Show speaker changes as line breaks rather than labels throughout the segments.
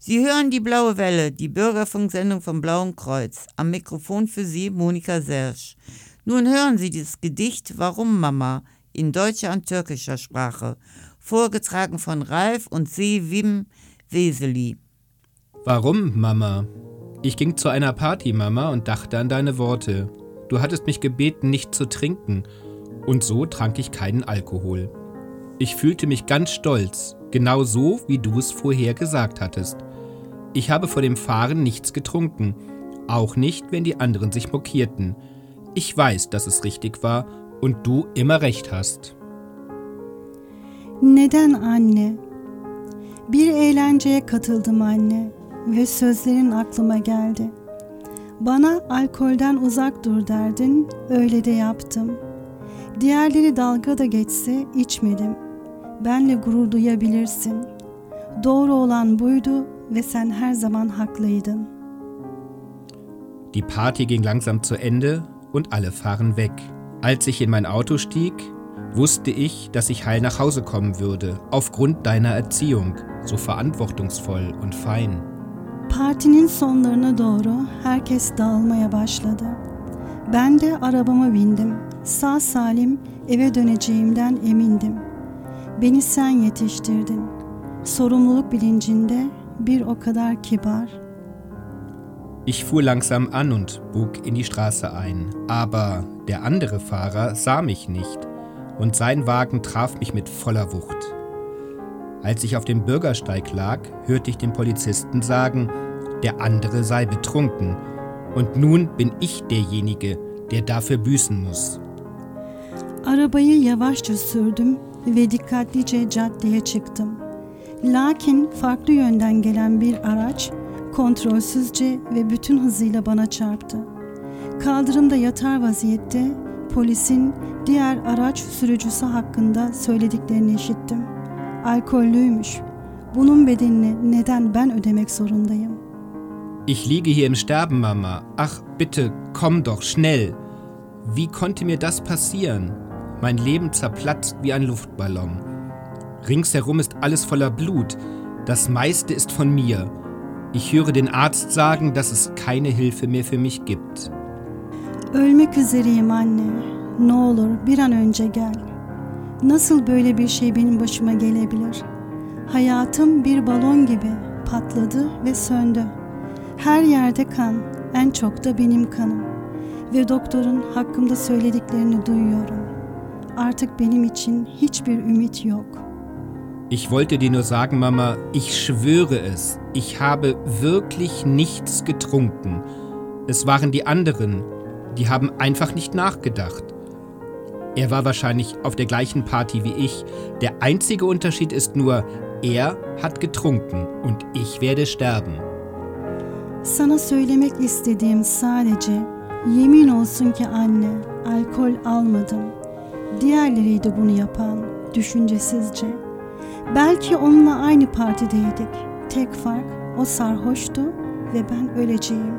Sie hören die Blaue Welle, die Bürgerfunksendung vom Blauen Kreuz. Am Mikrofon für Sie Monika Sersch. Nun hören Sie das Gedicht Warum Mama in deutscher und türkischer Sprache, vorgetragen von Ralf und Sevim Weseli.
Warum, Mama? Ich ging zu einer Party, Mama, und dachte an deine Worte. Du hattest mich gebeten, nicht zu trinken, und so trank ich keinen Alkohol. Ich fühlte mich ganz stolz, genau so, wie du es vorher gesagt hattest. Ich habe vor dem Fahren nichts getrunken, auch nicht, wenn die anderen sich mokierten. Ich weiß, dass es richtig war und du immer recht hast.
Neden anne? Bir eğlenceye katıldım anne ve sözlerin aklıma geldi. Bana alkolden uzak dur derdin, öyle de yaptım. Diğerleri dalga da geçse içmedim. Benle gurur duyabilirsin. Doğru olan buydu ve sen her zaman haklıydın.
Die Party ging langsam zu Ende und alle fahren weg. Als ich in mein Auto stieg, wusste ich, dass ich heil nach Hause kommen würde, aufgrund deiner Erziehung, so verantwortungsvoll und fein.
Partinin sonlarına doğru herkes dağılmaya başladı. Ben de arabama bindim. Sağ salim eve döneceğimden emindim. Beni sen yetiştirdin. Sorumluluk bilincinde bir o kadar kibar.
Ich fuhr langsam an und bog in die Straße ein. Aber der andere Fahrer sah mich nicht und sein Wagen traf mich mit voller Wucht. Als ich auf dem Bürgersteig lag, hörte ich den Polizisten sagen, der andere sei betrunken. Und nun bin ich derjenige, der dafür büßen muss.
Arabayı yavaşça sürdüm ve dikkatlice caddeye çıktım. Lakin farklı yönden gelen bir araç kontrolsüzce ve bütün hızıyla bana çarptı. Kaldırımda yatar vaziyette polisin diğer araç sürücüsü hakkında söylediklerini işittim. Alkollüymüş. Bunun bedelini neden ben ödemek zorundayım?
Ich liege hier im Sterben, Mama. Ach, bitte, komm doch, schnell. Wie konnte mir das passieren? Mein Leben zerplatzt wie ein Luftballon. Ringsherum ist alles voller Blut. Das meiste ist von mir. Ich höre den Arzt sagen, dass es keine Hilfe mehr für mich gibt.
Ölmek üzereyim anne. Ne olur bir an önce gel. Nasıl böyle bir şey benim başıma gelebilir? Hayatım bir balon gibi patladı ve söndü. Her yerde kan, en çok da benim kanım. Ve doktorun hakkımda söylediklerini duyuyorum. Artık benim için hiçbir ümit yok.
Ich wollte dir nur sagen, Mama, ich schwöre es, ich habe wirklich nichts getrunken. Es waren die anderen, die haben einfach nicht nachgedacht. Er war wahrscheinlich auf der gleichen Party wie ich. Der einzige Unterschied ist nur, er hat getrunken und ich werde sterben.
Sana söylemek istediğim sadece, yemin olsun ki anne, alkol almadım. Diğerleriydi bunu yapan, düşüncesizce. Belki onunla aynı partideydik. Tek fark, o sarhoştu ve ben öleceğim.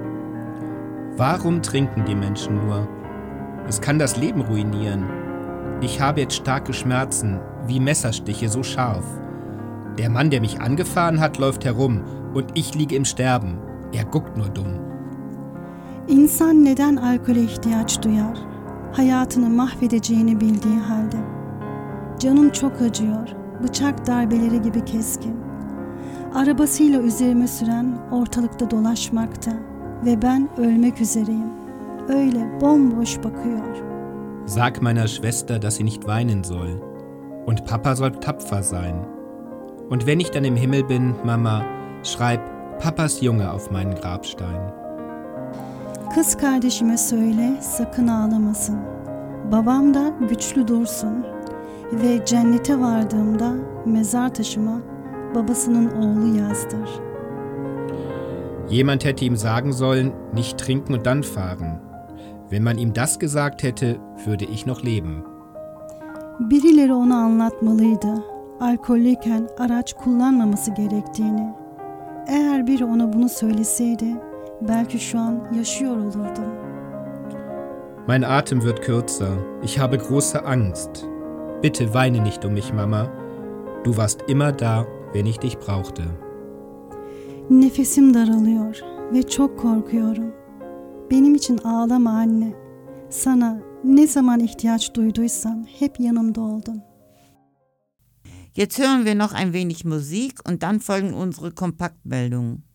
Warum trinken die Menschen nur? Es kann das Leben ruinieren. Ich habe jetzt starke Schmerzen, wie Messerstiche, so scharf. Der Mann, der mich angefahren hat, läuft herum und ich liege im Sterben. Er guckt nur dumm.
İnsan neden alkole ihtiyaç duyar? Hayatını mahvedeceğini bildiği halde. Canım çok acıyor, bıçak darbeleri gibi keskin. Arabasıyla üzerime süren ortalıkta dolaşmakta ve ben ölmek üzereyim. Öyle bomboş bakıyor.
Sag meiner Schwester, dass sie nicht weinen soll. Und Papa soll tapfer sein. Und wenn ich dann im Himmel bin, Mama, schreib Papas Junge auf meinen Grabstein.
Kız kardeşime söyle sakın ağlamasın. Babam da güçlü dursun. Ve cennete vardığımda mezar taşıma babasının oğlu yazdır.
Jemand hätte ihm sagen sollen, nicht trinken und dann fahren. Wenn man ihm das gesagt hätte, würde ich noch leben.
Birileri ona anlatmalıydı. Alkollüyken araç kullanmaması gerektiğini. Eğer biri ona bunu söyleseydi, belki şu an yaşıyor olurdum.
Mein Atem wird kürzer. Ich habe große Angst. Bitte weine nicht um mich, Mama. Du warst immer da, wenn ich dich brauchte.
Nefesim daralıyor ve çok korkuyorum. Benim için ağlama anne. Sana ne zaman ihtiyaç duyduysam hep yanımda oldun.
Jetzt hören wir noch ein wenig Musik und dann folgen unsere Kompaktmeldungen.